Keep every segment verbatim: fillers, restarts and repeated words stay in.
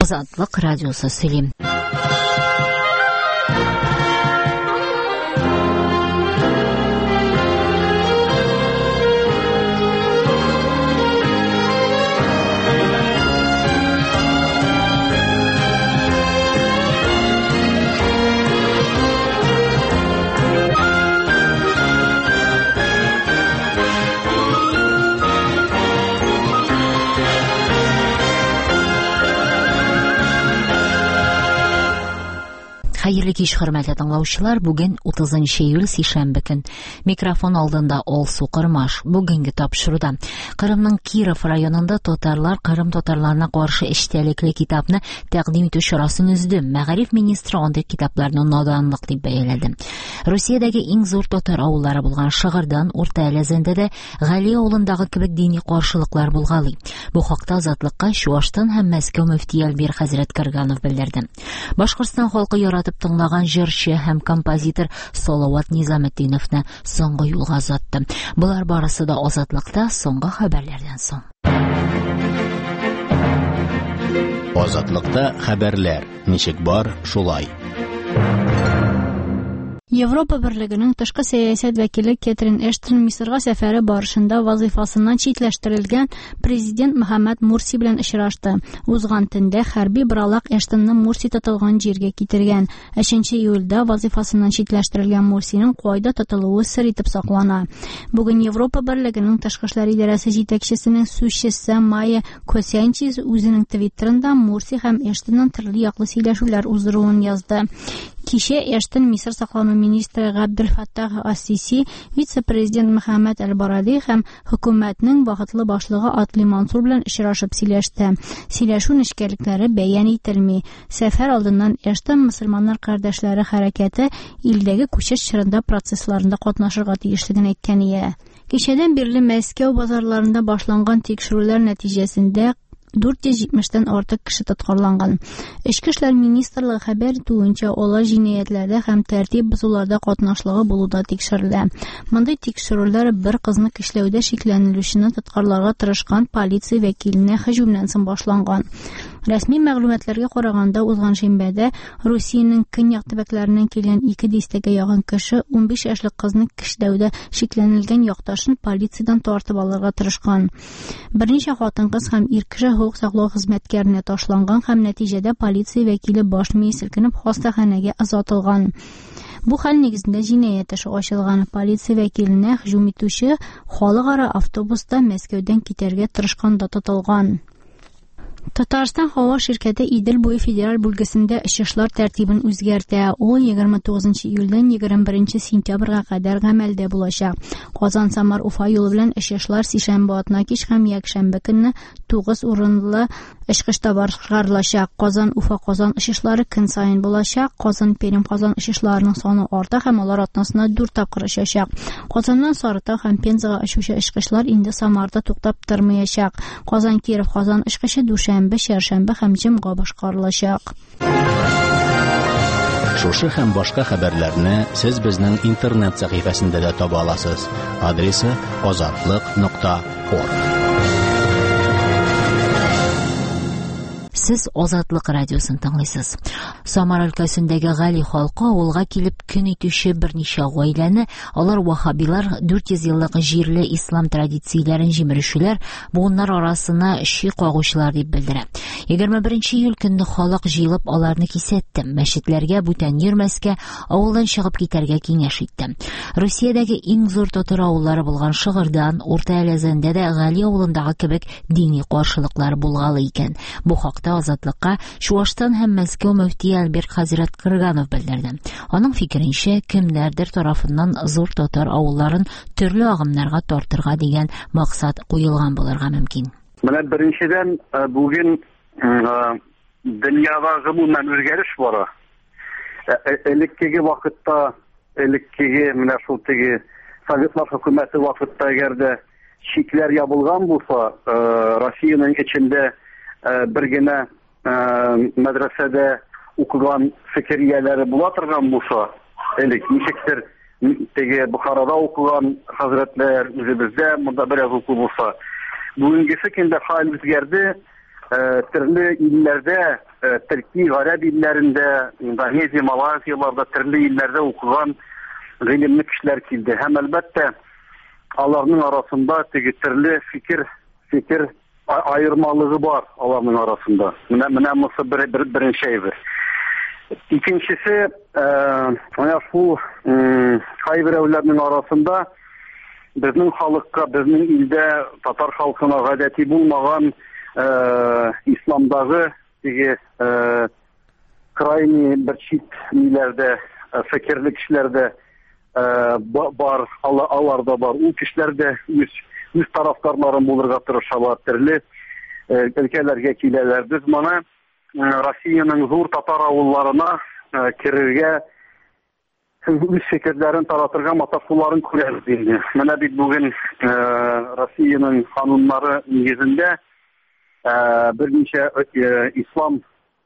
Азатлык радиосы сөйлим. Хәерле кич, хөрмәтле тыңлаучылар, бүген утызынчы июль сишәмбе көн. Микрофон алдында Алсу Кырмаш. Бүгенге тапшыруда Кырымның Киров районында татарлар Кырым татарларына каршы эчтәлекле китапны тәкъдим итү чарасын узды. Мәгариф министры андый китапларны наданлык дип бәяләде. Русиядәге иң зур татар авыллары булган Шыгырдан Урта Әләзәндә дә Гали авылындагы кебек дини каршылыклар булгалый. Бу хакта Азатлыкка Чуаштан һәм Мәскәү мөфти Альбер хәзрәт Кырганов белдерде. Башкортстан халкы яратып тыңлаган җырчы һәм композитор Салават Низаметдиновны соңгы юлга озатты. Булар барысы да Азатлыкта соңгы хәбәрләрдән соң. Азатлыкта хәбәрләр. Ничек бар, шулай. Европа Берлегенең тышкы сәясәт вәкиле Кэтрин Эштон Мисырга сәфәре барышында вазифасыннан читләштерелгән президент Мөхәммәд Мурси белән очрашты. Узган төндә хәрби бралак Эштонны Мурси тотылган җиргә китергән. өченче июльдә вазифасыннан читләштерелгән Мурсиның кайда тотылуы сер итеп саклана. Бүген Европа Берлегенең тышкы эшләр идарәсе җитәкчесенең сүзчесе Майя Косянчис үзенең Твиттерында Мурси һәм Эштонның төрле яклы сөйләшүләр уздыруын язды. Кичә Эштон Мисыр саклану министры Габделфаттах ас-Сиси, вице-президент Мөхәммәд әл-Баради һәм хөкүмәтнең вакытлы башлыгы Атли Мансур белән очрашып сөйләште. Сөйләшү нечкәлекләре бәян ителми. Сәфәр алдыннан Эштон мөселманнар кардәшләре хәрәкәте илдәге күчеш чорында процессларында катнашырга тиешлеген әйткән иде. Кичәдән бирле Мәскәү базарларында башланган тикшерүләр нәтиҗәсендә дүрт йөз җитмештән артык кеше тоткарланган. Эчке эшләр министрлыгы хәбәр итүенчә, алар җинаятьләрдә һәм тәртип бозуларда катнашлыгы булуда тикшерелә. Мондый тикшерүләр бер кызны кишләүдә шикләнелүчене тоткарларга тырышкан полиция вәкиленә һөҗүмнән соң башланган. Рәсми мәгълүматларга караганда, узган шимбәдә Русиянең көньяк төбәкләреннән килгән ике дистәгә ягын кеше ун биш яшьлек кызны кишләүдә шикләнелгән якташын полициядән тартып алырга тырышкан. Берничә хатын-кыз һәм ир кеше хукук саклау хезмәткәренә ташланган һәм нәтиҗәдә полиция вәкиле баш мие селкенеп хастаханәгә озатылган. Бу хәл нигезендә җинаять эше ачылган. Полиция вәкиленә һөҗүм итүче халыкара автобуста Мәскәүдән китәргә тырышканда тотылган. Татарстан һава ширкәте Идел буе федераль бүлгесендә очышлар тәртибен үзгәртә. Ул егерме тугызынчы июльдән егерме беренче сентябрьгә кадәр гамәлдә булачак. Казан-Самар-Уфа юлы белән очышлар сишәмбе атна кич һәм якшәмбе көнне тугыз урынлы очкышта башкарылачак. Казан-Уфа-Казан очышлары көн саен булачак. Казан-Пермь-Казан очышларының саны арта һәм алар атнасына дүрт тапкыр очачак. Казаннан Сарытау һәм Пензага очучы очкышлар инде Самарда туктап тормаячак. Казан-Киров-Казан очкышы дүшәмбе, чәршәмбе һәм җомга башкарылачак. Шушы һәм башка хәбәрләрне сез безнең интернет сәхифәсендә дә таба аласыз. Адресы азатлык нокта орг. Сез Азатлык радиосын тыңлыйсыз. Самар өлкәсендәге Гали халкы авылга килеп көн итүче берничә гаиләне, алар вахабилар дүрт йөз еллык җирле ислам традицияләрен җимерешүләр, буыннар арасына ши кагучылар дип белдерә. егерме беренче июль көнне халык җыелып аларны кисәтте. Мәчетләргә бүтән йөрмәскә, авылдан чыгып китәргә киңәш итте. Русиядәге иң зур татар авыллары булган Шыгырдан, Урта Әләзәндә дә Гали авылындагы кебек дини каршылыклар булгалы икән. Бу хакта Азатлыкка Чуаштан һәм Мәскәү мөфти Альбер хәзрәт Кырганов белдерде. Аның фикеренчә, кемнәрдер тарафыннан зур татар авылларын төрле агымнарга тартырга дигән максат куелган булырга мөмкин. Менә беренчедән бүген дөньяда гомумән үзгәреш бара. Элеккеге вакытта, элеккеге менә шул теге Советлар хөкүмәте вакытта әгәрдә шикләр ябылган булса, Россиянең içендә бер генә мәдрәсәдә укыган фикрияләре була торган булса, элек ничектер теге Бухарада укыган хәзрәтләр үзебездә монда бераз уку булса, бүгенгесе көндә хәл үзгәрде. төрле илләрдә, Төрки, Гарәп илләрендә, Индонезия, Малайзияларда, төрле илләрдә укыган гыйлемле кешеләр килде. Һәм әлбәттә, аларның арасында теге төрле фикер, фикер айырмалыгы бар аларның арасында. Менә менә мосы бер беренче әйбер. Икенчесе, менә шул кайберәүләрнең арасында безнең халыкка, безнең илдә татар халкына гадәти булмаган исламдагы теге крайне бер чит милләрдә, фикерле кешеләрдә бар, аларда бар. Ул кешеләрдә үз үз тарафдарларын булырга тырышалар, төрле өлкәләргә киләләр. Без моны Россиянең зур татар авылларына керергә, үз фикерләрен таратырга маташуларын күрәбез инде. Менә бит бүген Россиянең кануннары нигезендә берничә ислам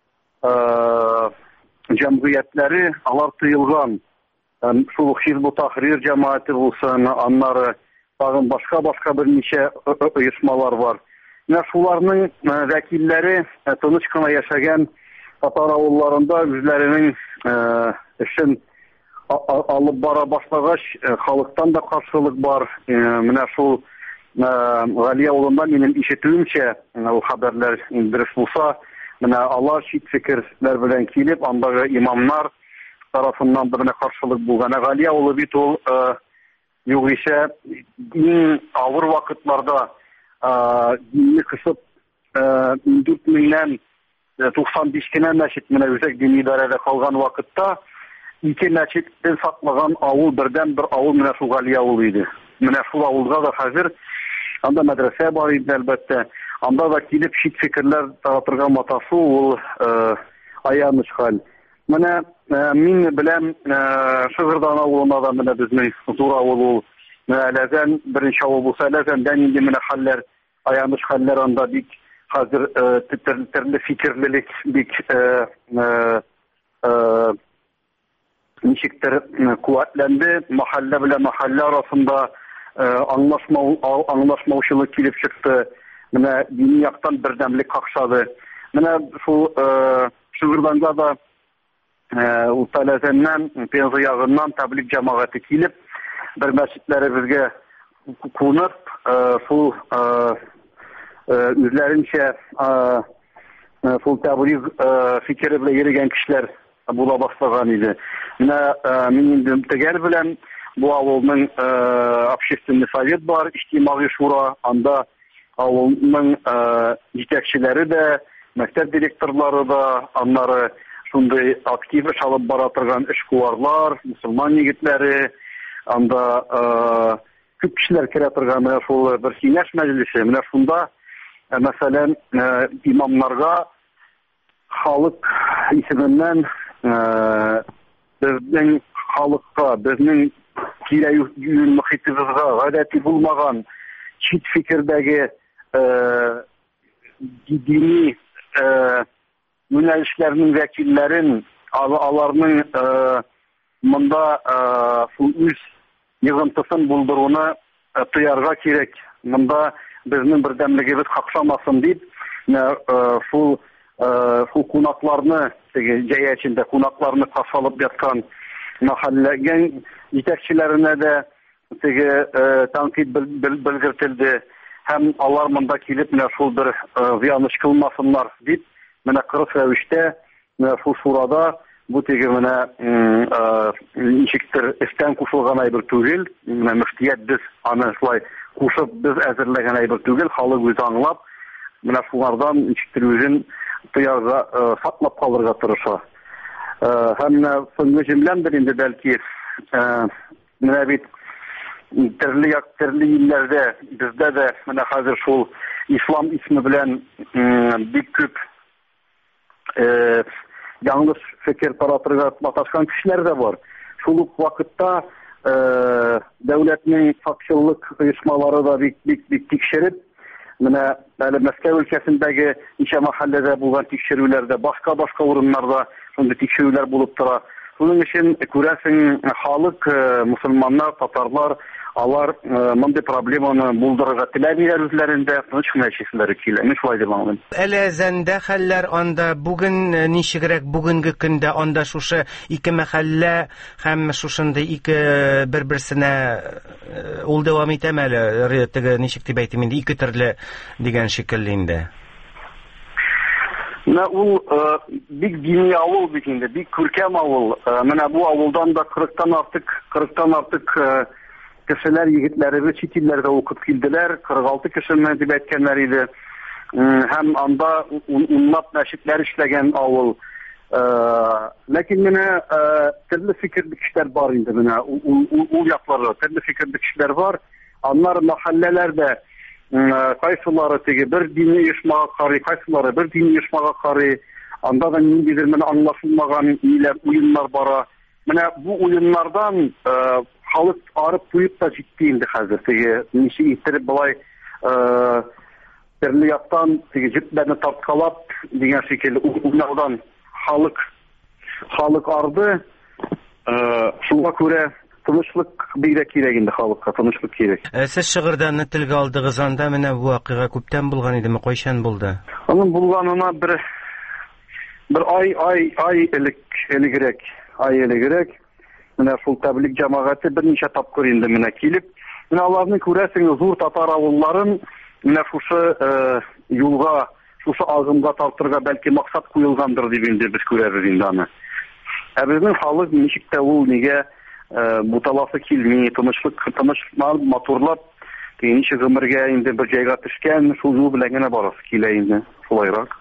җәмгыятьләре алар тыелган. Шул Хизбут Тахрир җәмәгате булсын, аннары тагын башка-башка берничә оешмалар бар. Менә шуларның вәкилләре тыныч кына яшәгән татар авылларында үзләренең эшен алып бара башлагач, халыктан да каршылык бар. Менә шул Гали авылында минем ишетүемчә, ул хәбәрләр дөрес булса, менә алар чит фикерләр белән килеп, андагы имамнар тарафыннан да менә каршылык булган. Гали авылы бит ул югыйсә иң авыр вакытларда динне кысып дүрт меңнән туксан биш кенә мәчет менә үзәк дини идарәдә калган вакытта ике мәчеттән саклаган авыл бердән бер авыл менә шул Гали авылы иде. Менә шул авылда да хәзер анда мәдрәсә бар иде әлбәттә. Анда да килеп чит фикерләр таратырга маташу ул аяныч хәл. Менә мин белән Шыгырдан авылына да менә безнең зур авыл ул. Ләзән беренче авыл булса, Ләзәндән инде менә хәлләр, аяныч хәлләр анда бик хәзер төрле фикерлелек бик ничектер куәтләнде. Мәхәллә белән мәхәллә арасында аңлашмау аңлашмаучылык килеп чыкты. Менә дини яктан бердәмлек какшады. Менә шул Шыгырданда да Ләзәннән, Пенза ягыннан тәблик җәмәгате килеп, бер мәчетләребезгә кунып, шул үзләренчә шул тәблик фикере белән йөргән кешеләр була башлаган иде. Менә мин инде тегәр белән бу авылның общественный совет бар, иҗтимагый шура, анда авылның җитәкчеләре дә, мәктәп директорлары да, аннары шундай актив эш алып бара торган эшкуарлар, мусульман егетләре, анда күп кешеләр керә торган менә шул бер киңәш мәҗлесе. Менә шунда мәсәлән имамнарга халык исеменнән безнең халыкка, безнең тирә-юнь мөхитебезгә гадәти булмаган чит фикердәге дини юнәлешләрнең вәкилләрен, аларның монда үз йогынтысын булдыруны тыярга кирәк. Монда безнең бердәмлегебез какшамасын дип, шул шул кунакларны, теге җәя эчендә кунакларны каршылап яткан мәхәлләгә җитәкчеләренә дә теге тәнкыйть белгертелде. Һәм алар монда килеп, менә шул бер зыяныш кылмасыннар дип, менә кырыс рәвештә менә шул шурада бу теге менә ничектер эштән кушылган әйбер түгел, менә мөфтият без аны шулай кушып без әзерләгән әйбер түгел, халык үзе аңлап, менә шулардан ничектер үзен тыярга, саклап калырга тырыша. Һәм соңгы җөмләмдер инде бәлки, менә бит төрле як төрле илләрдә, бездә дә менә хәзер шул ислам исме белән бик күп яңлыш фикер таратырга маташкан кешеләр дә бар. Шул ук вакытта дәүләтнең факчылык оешмалары да бик бик бик тикшереп, менә әле Мәскәү өлкәсендәге ничә мәхәлләдә булган тикшерүләрдә, башка-башка урыннарда шундый тикшерүләр булып тора. Шуның өчен күрәсең халык, мусульманнар, татарлар, алар мондый проблеманы булдырырга теләмиләр үзләрендә, тыныч кына яшисеннәр килә. Мин шулай дип аңлыйм. Әле зәндә хәлләр анда бүген ничегрәк, бүгенге көндә анда шушы ике мәхәллә һәм шушындай ике бер-берсенә ул дәвам итәме әле, теге ничек дип әйтим инде, ике төрле дигән шикелле инде. Менә ул бик дини авыл бит инде, бик күркәм авыл. Менә бу авылдан да кырыктан артык, кырыктан артык кешеләр, егетләребез чит илләрдә укып килделәр. кырык алты кешене дип әйткәннәр иде. Һәм анда унлап мәчетләр эшләгән авыл. Ләкин менә төрле фикерле кешеләр бар инде, менә ул якларда төрле фикерле кешеләр бар. Аннар мәхәлләләрдә кайсылары теге бер дини оешмага карый, кайсылары бер дини оешмага карый. Анда да ниндидер менә аңлашылмаган ниләр, уеннар бара. Менә бу уеннардан халык арып туеп та җитте инде хәзер. Теге ничек иттереп болай төрле яктан теге җепләрне тарткалап дигән шикелле уеннардан халык халык арды. Шуңа күрә тынычлык бигрәк кирәк инде халыкка, тынычлык кирәк. Сез Шыгырданны телгә алдыгыз, анда менә бу вакыйга күптән булган идеме, кайчан булды? Аның булганына бер бер ай ай ай элек элегрәк, ай элегрәк. Менә шул тәблик җәмәгате берничә тапкыр инде менә килеп, менә аларны күрәсең, зур татар авылларын менә шушы юлга, шушы агымга тартырга бәлки максат куелгандыр дип инде без күрәбез инде аны. Ә безнең халык ничек тә ул нигә буталасы килми, тынычлык, тынычлык матурлап, ничек гомергә инде бер җайга төшкән, шул юл белән генә барасы килә инде, шулайрак.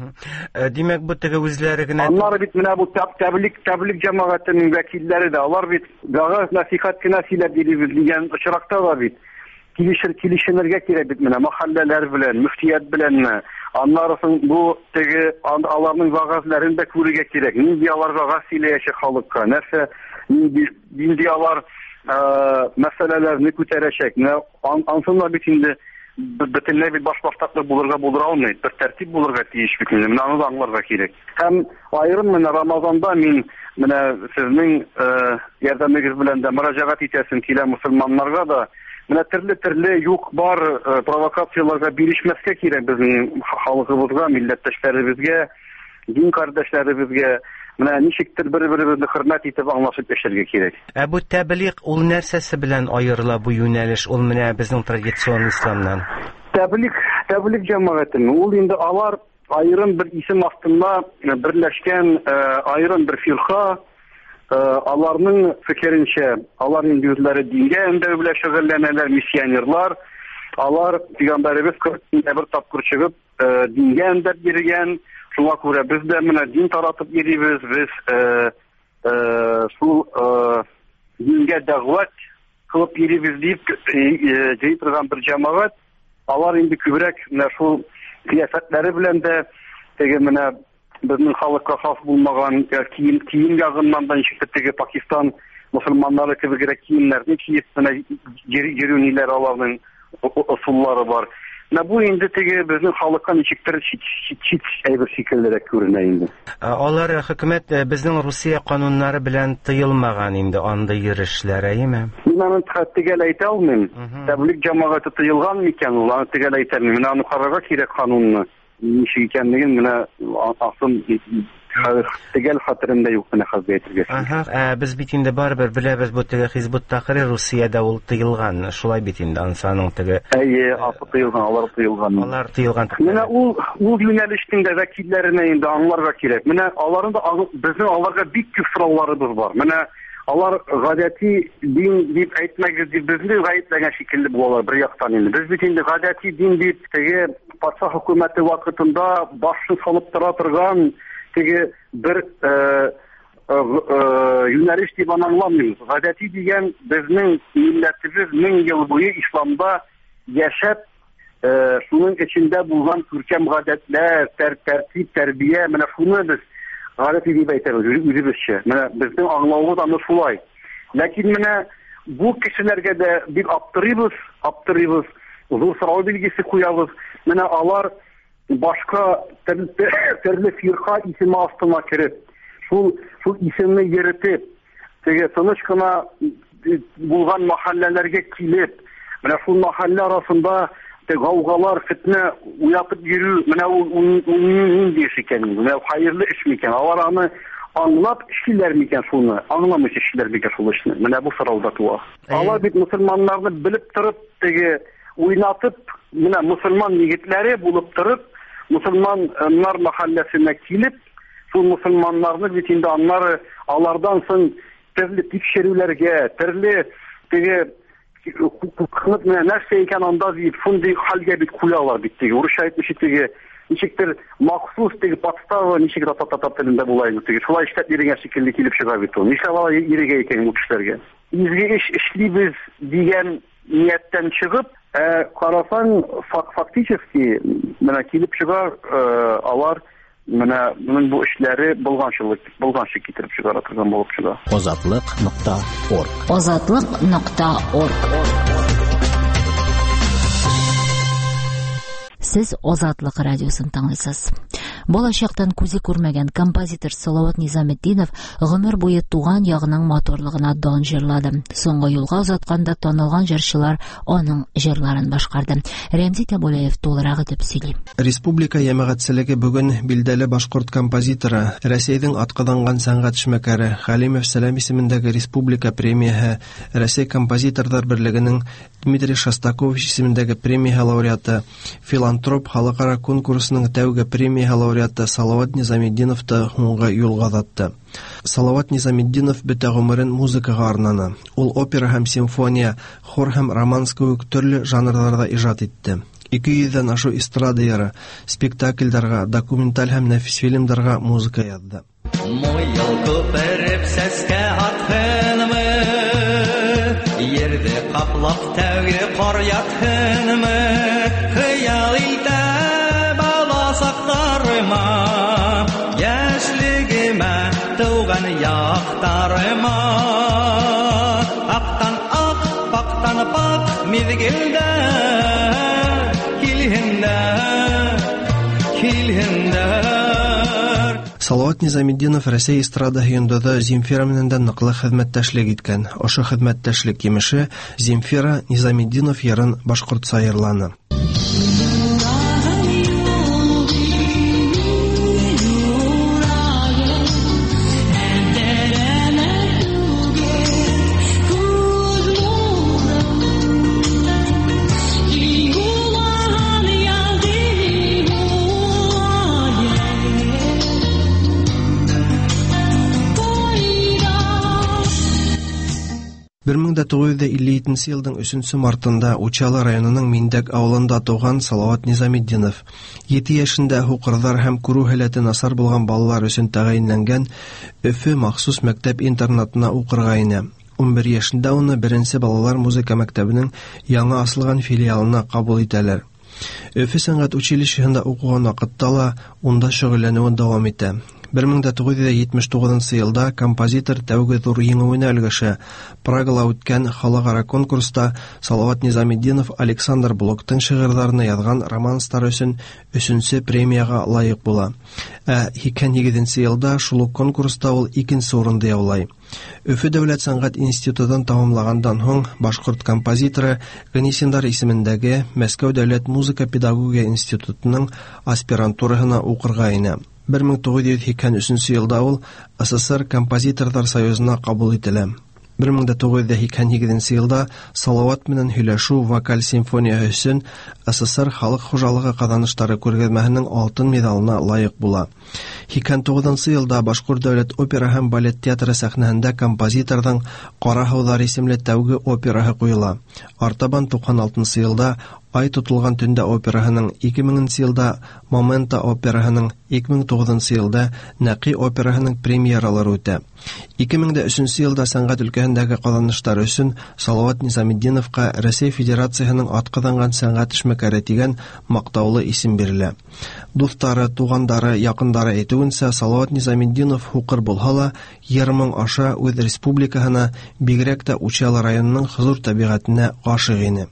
Димәк, бу теге үзләре генә... Аннары бит менә бу тәблик тәблик җәмәгатенең вәкилләре дә, алар бит вәгазь насихат кенә сөйләп бирибез дигән очракта да бит килешер килешенергә кирәк бит менә мәхәлләләр белән, мөфтият белән. Аннары бу теге аларның вәгазьләрен дә күрергә кирәк. Нинди алар вәгазь сөйләячәк халыкка, нәрсә нинди алар мәсьәләләрне күтәрәчәк. Ансында бит инде бөтенләй бит баш-баштаклы булырга булдыра алмый, бер тәртип булырга тиеш бит инде. Менә аны да аңларга кирәк. Һәм аерым менә Рамазанда мин менә сезнең ярдәмегез белән дә мөрәҗәгать итәсем килә мусламаннарга да. Менә төрле-төрле юк бар провокацияларга бирешмәскә кирәк безнең халкыбызга, милләттәшләребезгә, дин кардәшләребезгә. Менә ничектер бер-беребезне хөрмәт итеп аңлашып яшәргә кирәк. Ә бу тәблик ул нәрсәсе белән аерыла, бу юнәлеш? Ул менә безнең традицион исламнан. Тәблик, тәблик җәмәгате. Ул инде алар аерым бер исем астында берләшкән аерым бер фирка. Аларның фикеренчә, алар инде үзләре дингә өндәү белән шөгыльләнәләр, миссионерлар. Алар пәйгамбәребез кырык бер тапкыр чыгып дингә өндәп йөргән. Шуңа күрә без дә менә дин таратып йөрибез, без шул дингә дәгъват кылып йөрибез дип җый торган бер җәмәгать. Алар инде күбрәк менә шул кыяфәтләре белән дә теге менә безнең халыкка хас булмаган кием кием ягыннан да ничек теге Пакистан мусламаннары кебегрәк киемнәрне киеп менә йөрү ниләр аларның ысуллары бар. Менә бу инде теге безнең халыкка ничектер чит әйбер шикеллерәк күренә инде. Алар хөкүмәт безнең Русия кануннары белән тыелмаган инде андый йөрешләр, әйеме? Мин аны тегәл әйтә алмыйм. Тәблик җәмәгате тыелган микән, ул аны тегәл әйтә алмыйм. Менә аны карарга кирәк канунны. Ничек икәнлеген менә асым тегәл хәтерендә юк менә хәзер әйтергә. Аһа, без бит инде барыбер беләбез, бу теге Хизбут Тахрир Русиядә ул тыелган. Шулай бит инде ансаның теге. Әйе, асы тыелган, алар тыелган. Алар тыелган. Менә ул ул юнәлештең дә вәкилләренә инде аңларга кирәк. Менә аларның да безнең аларга бик күп сорауларыбыз бар. Менә алар гадәти дин дип әйтмәгез дип безне гаепләгән шикелле булалар бер яктан инде. Без бит инде гадәти дин дип теге патша хөкүмәте вакытында башын салып тора торган теге бер юнәлеш дип аңламыйбыз. Гадәти дигән безнең милләтебез мең ел буе исламда яшәп, шуның эчендә булган күркәм гадәтләр, тәртип, тәрбия, менә шуны без гадәти дип әйтәбез үзебезчә. Менә безнең аңлавыбыз аны шулай. Ләкин менә бу кешеләргә дә бик аптырыйбыз, аптырыйбыз, зур сорау билгесе куябыз. Менә алар башка төрле фирка исеме астына кереп, шул шул исемне йөртеп, теге тыныч кына булган мәхәлләләргә килеп, менә шул мәхәллә арасында гаугалар, фитнә уятып йөрү, менә ул нинди эш икән, менә хәерле эш микән? Алар аны аңлап эшлиләр микән шуны? Аңламыйча эшлиләр микән шул эшне? Менә бу сорауда туа. Алар бит мусульманнарны белеп торып, теге уйнатып, менә мусульман егетләре булып торып, мусульманнар мәхәлләсенә килеп, шул мусульманнарны бит инде аннары алардан соң төрле тикшерүләргә, төрле теге хукукны нәрсә икән анда дип, шундый хәлгә бит куялар бит теге. Урысча әйтмичә теге ничектер махсус теге подстава ничек татар телендә була инде теге. Шулай эшләп йөргән шикелле килеп чыга бит ул. Нишләп алар йөргән икән бу кешеләргә? Изге эш эшлибез дигән нияттән чыгып, карасаң фактически менә килеп чыга алар менә моның бу эшләре булганчылык, булганчы китереп чыгара торган булып чыга. озатлык нокта орг озатлык нокта орг Сез Азатлык радиосын тыңлыйсыз. Болашактан күзе күрмәгән композитор Салават Низаметдинов гомер буе туган ягының моторлыгына дан җырлады. Соңгы юлга озатканда танылган җырчылар аның җырларын башкарды. Рәмзи Табулаев тулырак итеп сөйли. Республика җәмәгатьчелеге бүген билдәле башкорт композиторы, Россиянең атказанган сәнгать эшмәкәре Халимов Сәлам исемендәге республика премияһы, Россия композиторлар берлегенең Дмитрий Шостакович исемендәге премия лауреаты, филантроп халыкара конкурсының тәүге премия лауреаты Салават Низаметдиновты һуңгы юлга озатты. Салават Низаметдинов бөтә гомерен музыкага арнаны. Ул опера һәм симфония, хор һәм романс кебек төрле жанрларда иҗат итте. ике йөздән ашу эстрада йыры, спектакльләргә, документаль һәм нәфис фильмнарга музыка язды. Муйыл күпереп сәскә атһынмы, Ерде каплап тәүге кар ятһынмы, хыял итә бала сактарыма, яшьлегемә туган яктарыма. Актан ак, пактан пак мизгелдә, килһендә, килһендә. Салават Низаметдинов Россия эстрадаһы йондыҙы Земфира менән дә ныҡлы хеҙмәттәшлек иткән. Ошо хеҙмәттәшлек емеше Земфира Низаметдинов йырын башҡортса йырланы. бер мең тугыз йөз илле җиденче елның өченче мартында Учалы районының Миндәк авылында туган Салават Низаметдинов җиде яшендә һукырдар һәм күрү һәләте насар булган балалар өчен тәгаенләнгән Өфе махсус мәктәп-интернатына укырга инә. ун бер яшендә уны беренче балалар музыка мәктәбенең яңа асылган филиалына кабул итәләр. Өфе сәнгать училищеһында укыган вакытта ла унда шөгыльләнүен дәвам итә. бер мең тугыз йөз җитмеш тугызынчы елда композитор тәүге зур еңүенә өлгәшә. Прагада үткән халыкара конкурста Салават Низаметдинов Александр Блоктың шигырьләрен язган романстар өчен өченче премияга лаек була. Ә ике мең җиденче елда шул конкурста ул икенче урынды яулай. Өфе дәүләт сәнгать институтын тәмамлагандан һуң башкорт композиторы Гнесиндар исемендәге Мәскәү дәүләт музыка педагогия институтының аспирантураһына укырга инә. бер мең тугыз йөз икән өченче елда ул СССР композиторлар союзына кабул ителә. бер мең тугыз йөз икән җиденче елда Салават менән һөйләшү вокаль симфония өчен СССР халык хуҗалыгы казанышлары күргәзмәһенең алтын медалына лаек була. ике мең тугызынчы елда Башкорт дәүләт опера һәм балет театры сәхнәһендә композиторның Кара һыулар исемле тәүге операһы куела. Артабан туксан алтынчы елда Ай тотылган төндә операһының, ике меңенче елда Момента операһының, ике мең тугызынчы елда Нәки операһының премьералары үтә. ике мең өченче елда сәнгать өлкәһендәге казанышлары өчен Салават Низаметдиновка Россия Федерациясының атказанган сәнгать эшмәкәре дигән мактаулы исем бирелә. Дуслары, тугандары, якындары әйтүенсә, Салават Низаметдинов хукыр булһа ла, йырмың аша үз республикаһына, бигрәк тә Учалы районының хозур табигатенә гашык ине.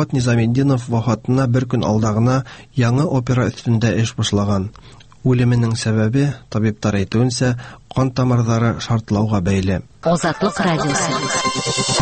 Салават Низаметдинов вафатына бер көн алда гына яңа опера өстендә эш башлаган. Үлеменең сәбәбе, табиблар әйтүенчә, кан тамырлары шартлауга бәйле. Азатлык радиосы.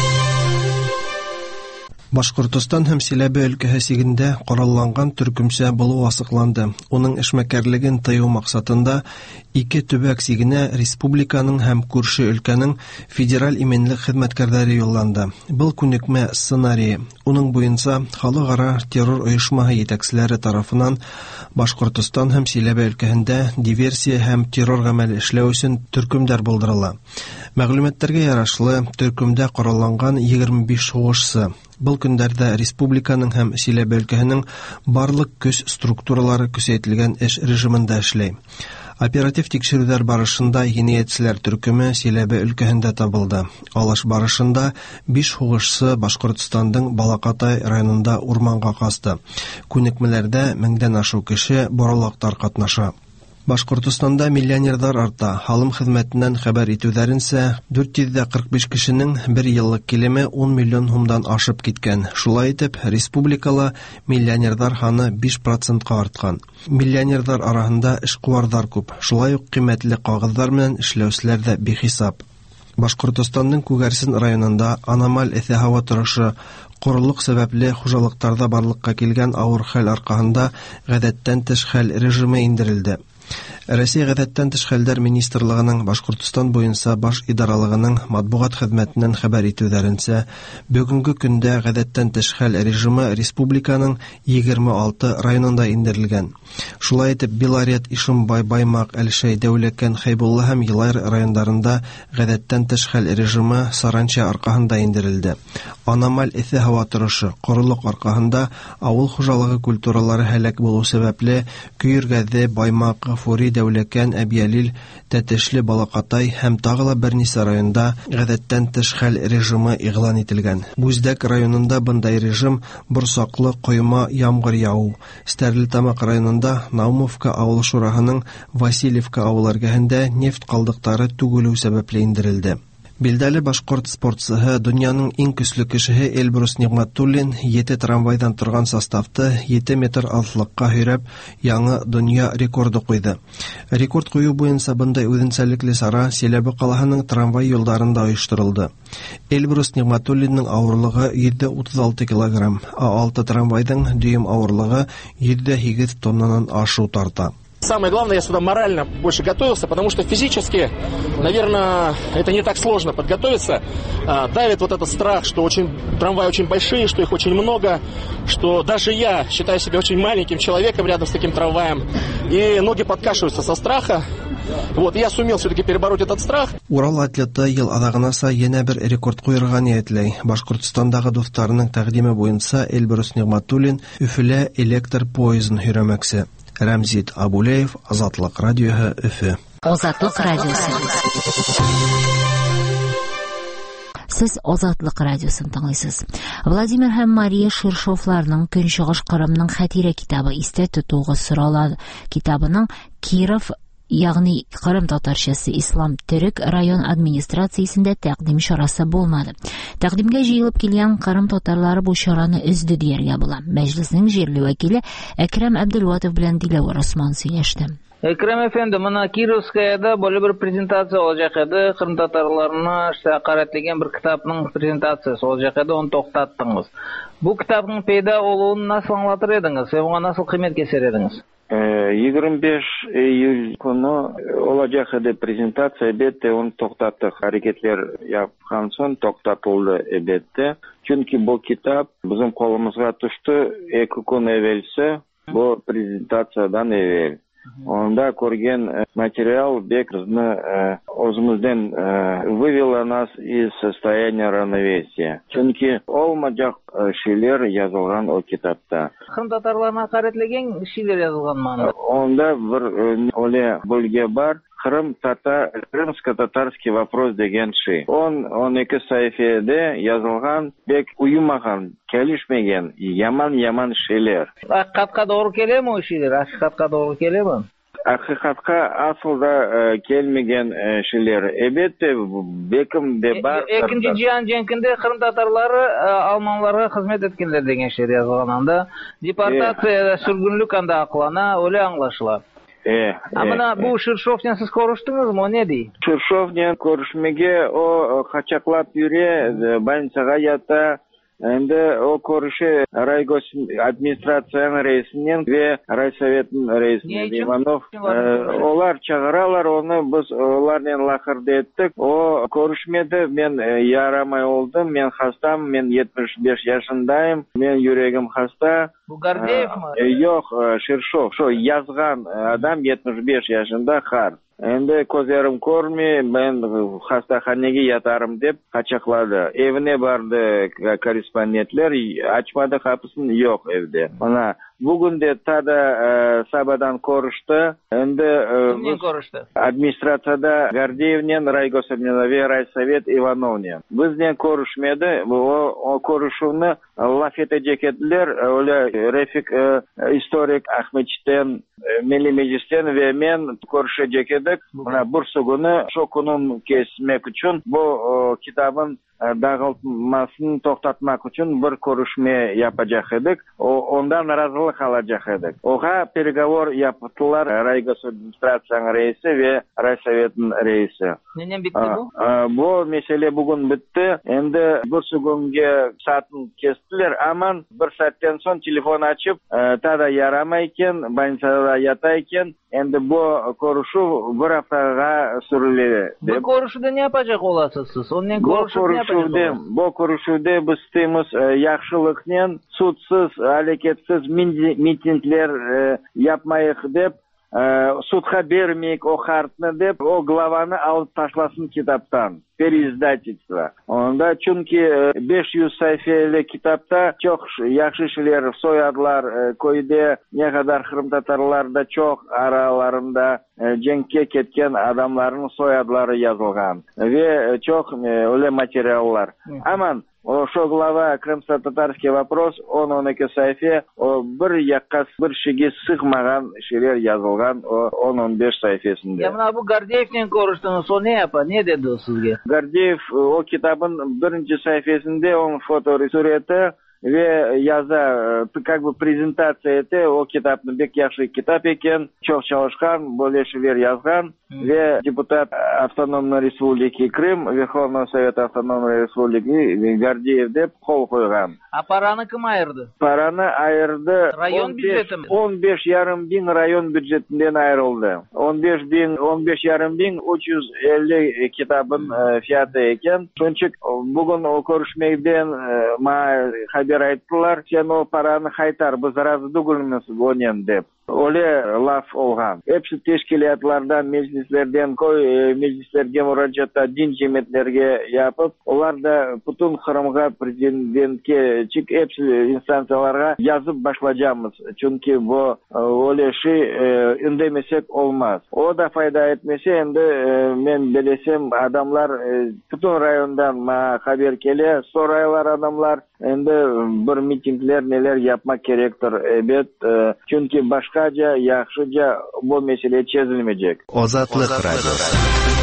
Башкортстан һәм Силәбе өлкәсе сигендә коралланган төркемчә булу асыкланды. Уның эшмәкәрлеген тыю максатында ике төбәк сигенә республиканың һәм күрше өлкәнең федераль именлек хезмәткәрләре юлланды. Был күнекмә сценарий. Уның буенча халыкара террор оешмасы җитәкчеләре тарафыннан Башкортстан һәм Силәбе өлкәсендә диверсия һәм террор гамәл эшләү өчен төркемнәр булдырыла. Мәгълүматларга ярашлы, төркемдә коралланган егерме биш сугышчы. Был көндәрдә республиканың һәм Силәбе өлкәсенең барлык көч структуралары көсәйтелгән эш режимында эшләй. Оператив тикшерүләр барышында җинаятьчеләр төркеме Силәбе өлкәсендә табылды. Алыш барышында биш сугышчы Башкортстанның Балакатай районында урманга касты. Күнекмәләрдә меңдән ашу кеше боралактар катнаша. Башкортстанда миллионерлар арта. Халым хезмәтеннән хәбәр итүләренчә, дүрт йөз кырык биш кешенең бер еллык килеме он миллион сумдан ашып киткән. Шулай итеп, республикала миллионерлар саны биш процентка арткан. Миллионерлар арасында эшкуарлар күп. Шулай ук кыйммәтле кагызлар белән эшләүчеләр дә бихисап. Башкортстанның Күгәрсен районында аномаль эҫе һава торышы, корылык сәбәпле хуҗалыктарда барлыкка килгән авыр хәл аркасында гадәттән тыш хәл режимы индерелде. Россия гадәттән тыш хәлләр министрлыгының Башкортстан буенча баш идаралыгының матбугат хезмәтеннән хәбәр итүләренчә, бүгенге көндә гадәттән тыш хәл режимы республиканың егерме алты районында индерелгән. Шулай итеп, Белорет, Ишембай, Баймак, Әлшәй, Дәүләкән, Хәйбулла һәм Елайр районнарында гадәттән тыш хәл режимы Саранча аркасында индерелде. Аномаль эҫе һава торышы, корылык аркасында авыл хуҗалыгы культуралары һәлак булу сәбәпле Көйргәҙе, Баймак, Фури, Дәүләкән, Әбиялил, Тәтешле, Балакатай һәм тагыла бернисә районда гадәттән тыш хәл режимы игълан ителгән. Бүздәк районында бындай режим Борсаклы, Койма, Ямгыр яу. Стәрлетамак районында Наумовка авыл шураһының Васильевка авыл эргәһендә нефть калдыктары түгелү сәбәпле индерелде. Билдәле башкорт спортчысы, дөньяның иң көчле кешеһе Эльбрус Нигъмәтуллин ете трамвайдан торган составты ете метр алтлыкка һөйрәп яңа дөнья рекорды куйды. Рекорд кую буенча бындай үзенчәлекле сара Силәбе калаһының трамвай юлларында оештырылды. Эльбрус Нигъмәтуллинның авырлыгы йөз утыз алты килограмм, а алты трамвайның дюйм авырлыгы йөз сигез тоннадан ашу тарта. Самое главное, я сюда морально больше готовился, потому что физически, наверное, это не так сложно подготовиться. А, давит вот этот страх, что очень, трамваи очень большие, что их очень много, что даже я считаю себя очень маленьким человеком рядом с таким трамваем, и ноги подкашиваются со страха. Вот, я сумел все-таки перебороть этот страх. Урал атлеты ел адагынаса yana бер рекорд куярга ниятләй. Башкортстандагы дусларының тәкъдиме буенча Эльбрус Нигъмәтуллин Өфөлә электр поездын һөйрәмәкче. Рамзит Абулеев, Азатлык радиоһы, Өфе. Азатлык радиосы. Сез Азатлык радиосын тыңлыйсыз. Владимир һәм Мария Ширшовларның Көнчыгыш Кырымның хәтирә китабы истә тотугы сорала. Китабының Киров, ягъни Кырым татарчасы Ислам Төрек район администрациясендә тәкъдим чарасы булмады. Тәкъдимгә җыелып килгән Кырым татарлары бу чараны өзде дияргә була. Мәҗлеснең җирле вәкиле Әкрәм Әбдулватов белән Диләвар Усман сөйләште. Әкрәм әфәнде, моны Кировскаяда болы бер презентация олacak еді. Кырым татарларына шәкарәтлеген бер китапның презентациясы олacak еді, оны тоқтаттыңыз. Бу китапның пәйда олуын насыл аңлатыр едіңіз? Оңа насыл кыйммәт кесер едіңіз? егерме беш июль күні olacak еді презентация әбетте, оны тоқтаттық. Әрекетлер япқан соң тоқтатылды әбетте. Чөнки бұл китап біздің қолымызға түшті екі күн әвелсі, бұл презентациядан әвел. Онда көрген материал бек бізді өзімізден вывело нас из состояния равновесия. Чөнки olmayacak şeyler yazılған о китапта. Кырым татарларына хакыйкатлеген şeyler yazılған манда. Онда бір оле бөлге бар. Крым татар, крымско-татарский вопрос деген ши. Он он екі сәйфеде yazılған бек уймаған, келишмеген яман-яман şeyler. Ақиқатқа doğru келе ме o şeyler? Ақиқатқа doğru келе ме? Акыйкатка асылда келмеген шилер эбетте беким де бар. Экинчи жыйын жеңкинде Кырым татарлары алманларга кызмет эткенлер деген шер жазылган. Анда депортация сүргүнлүк анда акылана, оле аңлашыла. Э. А мына бу Ширшовден сиз көрүштүңүзмү, не ди? Ширшовден көрүшмеге о качаклап юре, больницага ята. Эndi o көрүшү райгос администрациянын рейисинен ve райсоветтин рейисинен Иванов олар чыгаралар, оны биз олар менен лакырды эттик. О көрүшмеди, мен ярамай болдум, мен хастам, мен жетимиш беш жашындайм, мен жүрегим хаста. Бу Гордеевми? Жок, Ширшов. Шо жазган адам жетимиш беш жашында кар. Endi ko'zlarim ko'rmay, men xastahanaga yatarım deb qachoqladi. Evine bardi korrespondentlar, ochmadi kapısını, yo'q evde. Mana bugun de tada sabadan ko'rishdi. Endi kimni ko'rishdi? Administratsiyada Gardiyevnen, Raygosobnenovi, Raysovet Ivanovnen. Bizden ko'rishmadi. O ko'rishuvni laf etecekler. Öyle Refik historik Ahmetçten, Milli Meclis'ten ve men ko'rishajak edik. Mana bursa günü şu kunun kesmek için bu kitabın dağılmasını to'xtatmak için bir ko'rishma yapacak edik. Ondan razılık alacak edik. Oha переговор yaptılar Raygos administratsiyanın reisi ve Raysovet'in reisi. Neden bitti bu? Bu mesele bugün bitti. Endi bursa günge saatini kestiler. Aman bir saatten son telefon açıp tada yaramayken, больницада yatayken endi bu ko'rishuv bir haftaga sürüledi. Bu ko'rishuvda ne yapacak olasınız siz? Ondan ko'rishuvda ne yapacak olasınız? Bu ko'rishuvda biz isteymiz yaxshilikni, sudsiz, harakatsiz mitingler yapmayık deb, sudga bermeyik o hartni deb, o glavani alıp taşlasın kitaptan. Переиздательство. Onda çünkü besh yuz sayfalı kitapta çok yaxshi işler, soyadlar koydu. Ne kadar Kırım Tatarlarda çok aralarında cenkке ketken adamların soyadları yazılgan. Ve çok öyle materyallar. Aman o şu glava Крымско-татарский вопрос, on on iki sayfa, o bir yakkas bir şeyge sığmagan şeyler yazılgan o on on besh sayfasında. Ya mına bu Gardiyev'le konuştunuz, o ne yapar? Ne dedi o sizge? Гордеев o kitabın birinci sayfasında onun fotosureti ve yaza как бы презентация etti. O kitabın bek yaxshi kitap eken, çok çalışkan, böyle şeyler yazgan ve депутат Автономной Республики Крым, Верховного Совета Автономной Республики Гордеев deb kol koygan. A paranı kim ayırdı? Paranı ayırdı. Rayon büdjeti mi? on besh yarim bin rayon büdjetinden ayrıldı. on besh bin, on besh yarim bin uch yuz ellik kitabın fiyatı eken. Çünkü bugün o görüşmeyden ma haber ayttılar. Sen o paranı haytar, biz razı değilmiz onen deb. Öyle laf olgan. Hepsi teşkilatlardan, meclislerden, koy meclislerge müracaatda din cemiyetlerge yapıp, onlar da bütün Kırım'a prezidentke çık hepsi instansiyalarga yazıp başlayacağımız. Çünkü bu öyle şey indemesek olmaz. O da fayda etmese, endi men bilesem adamlar bütün rayondan ma haber kele, soraylar adamlar endi bir mitingler neler yapmak gerektir. Evet, çünkü başka Başkaca, yaxşıca bu mesele çözülmeyecek. Ozatlık Radyosu.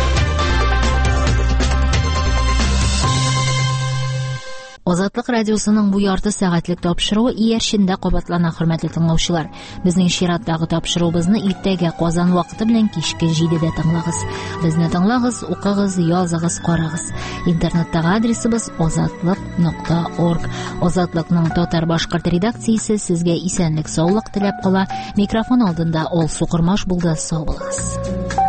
Озатлык радиосының бу ярты сәгатьлек тапшыруы иярчендә кабатлана, хөрмәтле тыңлаучылар. Безнең чираттагы тапшыруыбызны иртәгә Казан вакыты белән кичке җидедә тыңлагыз. Безне тыңлагыз, укыгыз, языгыз, карагыз. Интернеттагы адресыбыз озатлык нокта орг. Озатлыкның татар башкорт редакциясе сезгә исәнлек, саулык теләп кала. Микрофон алдында Ол Сукырмаш булды. Сау булыгыз.